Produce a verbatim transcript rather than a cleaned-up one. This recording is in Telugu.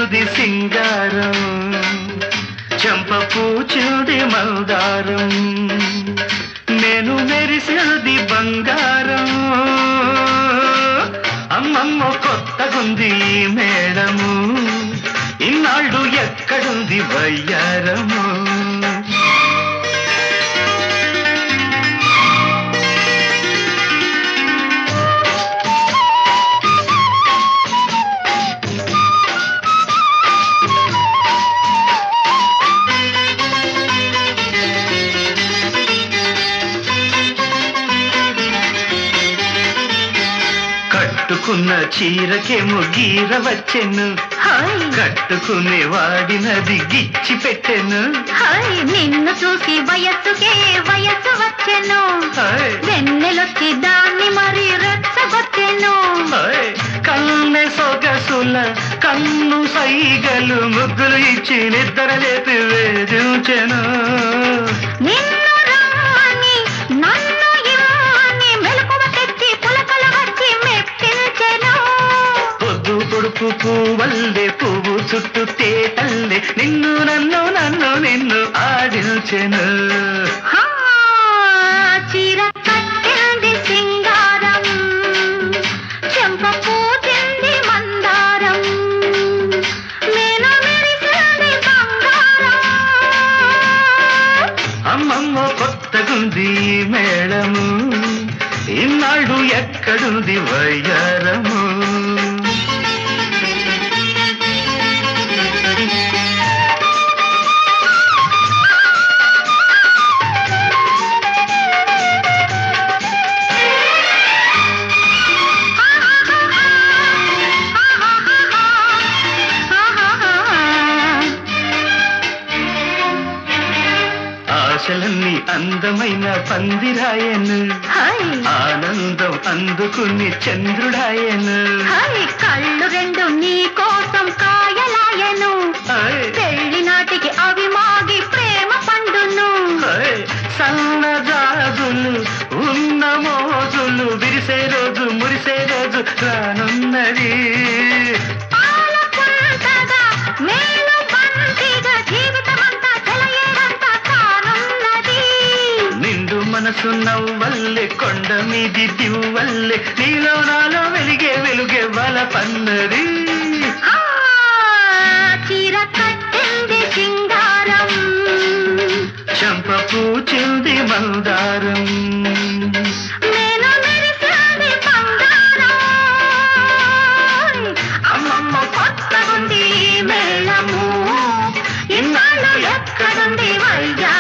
మెరిసినది సింగారం చెంప పూచుది మందారం నేను మెరిసినది బంగారం అమ్మమ్మ కొత్తగుంది మేడము ఇన్నాళ్ళు ఎక్కడుంది వయ్యారము కట్టుకున్న చీరకేమో గీర వచ్చెను కట్టుకునే వాడినది గిచ్చి పెట్టెను నిన్ను చూసి వయస్సుకే వయస్సు వచ్చెను వెన్నెలొచ్చి దాన్ని మరి రెచ్చగొచ్చెను కన్నె సొగసుల కన్ను సైగలు ముగ్గులు ఇచ్చి నిద్ర లేపి వేధించెను నిన్ను రమ్మని నన్ను ఇమ్మని మెలకువ తెచ్చి పులకలు వచ్చి మెప్పించెను పొద్దు పొడుపు పువ్వల్లే పువ్వు చుట్టూ తేటల్లే నిన్ను నన్ను నన్ను నిన్ను ఆడించెను చీర కట్టింది సింగారం చెంప పూచింది మందారం నేను మెరిసింది బంగారం అమ్మమ్మ కొత్తగుంది మేళము ఇన్నాళ్ళు ఎక్కడుంది వయ్యారము ఆశలన్నీ అందమైన పందిరాయను ఆనందం అందుకుని చంద్రుడాయను కళ్ళు రెండు నీ కోసం కాయలాయను పెళ్లి నాటికి అవి మాగి ప్రేమ పండును సన్నజాజులు ఉన్న మోజులు విరిసే రోజు మురిసే రోజు రానున్నది మనసు నవ్వల్లే కొండ మీది దివ్వల్లే నీలో నాలో వెలిగే వెలుగే వల పన్నది చీర కట్టింది సింగారం చెంప పూచింది మందారం నేను మెరిసింది బంగారం అమ్మమ్మ కొత్తగుంది మేళము ఇన్నాళ్ళు ఎక్కడుంది వైద్య